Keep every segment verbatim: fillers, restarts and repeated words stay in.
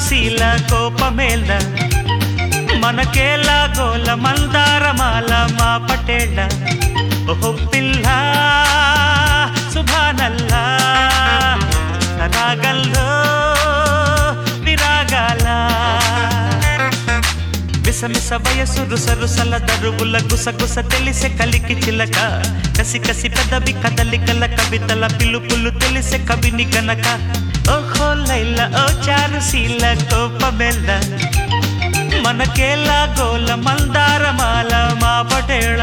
చారుశీల కోపమేళ్ళ మనకేలా గోల మందారమాల మా పటేళ్ళ ఓహో పిల్ల సుభానల్లా రాగల్లో విరాగాల మిసమిస వయసు రుస రుసల దరువుల గుసగుస తెలిసే కలికి చిలక కసి కసి పెదవి కదలికల కవితల పిలుపులు తెలిసే కవిని గనక ఓహో లైల ఓ చారుశీల కోపమెల్ల మనకేలా గోల మందారమాల మా పటేళ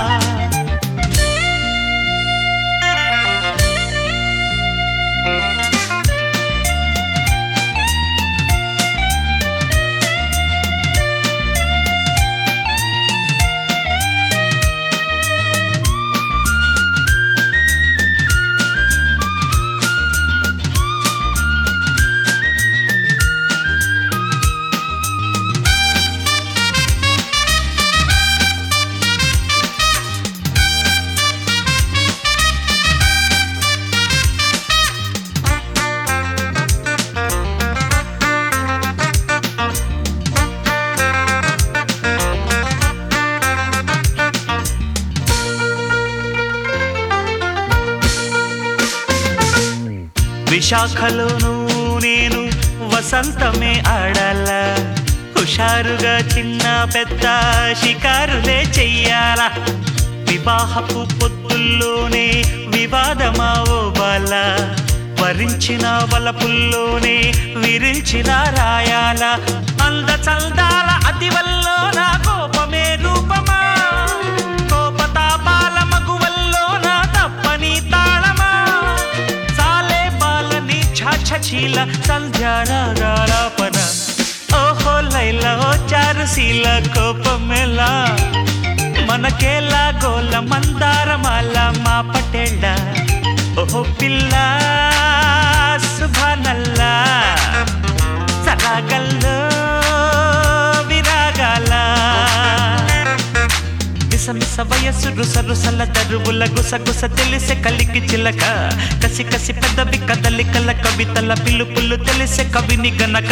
విశాఖలోను నేను వసంతమే ఆడాల హుషారుగా చిన్న పెద్ద షికారులే చెయ్యాల వివాహపు పొద్దుల్లోనే వివాదమా ఓ బాల వరించిన వలపుల్లోనే విరించిన రాయాల అంద చల్దాల అతివల్లో నా కోపమే రూపమా కోపతాపాల మగువల్లో నా తప్పని తాళమా చీల సంధ్యారాలాపన ఓహో లైల ఓ చారుశీల కోపమెల్ల మనకేలా గోల మందారమాల మా పటేళ్ళ ఓహో పిల్ల సుభానల్లా సరాగల్లో విరాగాల మిసమిస వయసు రుస రుసల దరువుల గుసగుస తెలిసే కలికి చిలక కసి కసి పెదవి కదలికల కవితల పిలుపులు తెలిసే కవిని గనక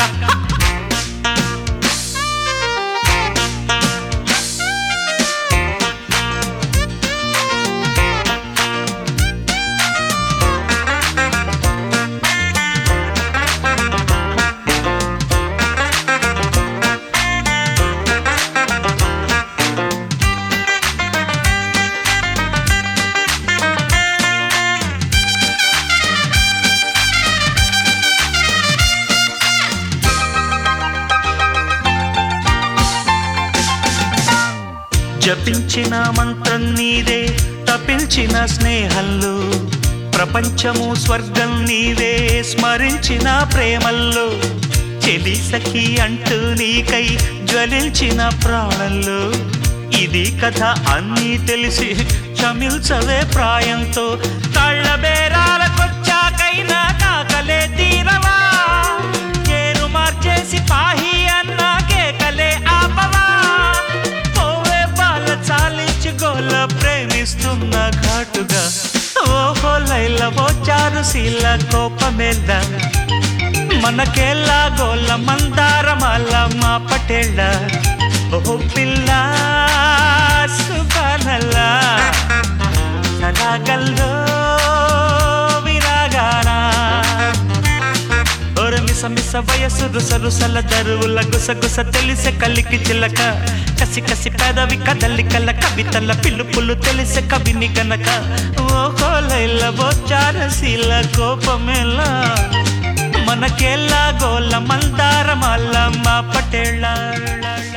జపించిన మంత్రం నీదే తపించిన స్నేహంలో ప్రపంచము స్వర్గం నీదే స్మరించిన ప్రేమల్లో చెలి సఖి అంటూ నీకై జ్వలించిన ప్రాణంలో ఇది కథ అన్నీ తెలిసి చమిల్చవే ప్రాయంతో కళ్ళ బేరాలకొచ్చాకైనా కాకలే తీరవా కేరు మార్చేసి పాహి అన్నా కేకలే ఆపవా చాలించి గోల ప్రేమిస్తున్న ఘాటుగా ఓహో లైల ఓ చారుశీల కోపమెల్ల మనకేలా గోల మందారమాల మా పటేళ్ళ ఓహో పిల్ల సుభానల్లా సరాగల్లో విరాగాల మిసమిస వయసు రుస రుసల దరువుల గుసగుస తెలిసే కలికి చిలక కసి కసి పెదవి కదలికల కవితల పిలుపులు తెలిసే కవిని గనక ఓహో లైల ఓ చారుశీల కోపమెల్ల మనకేలా గోల మందారమాల మా పటేళ్ళ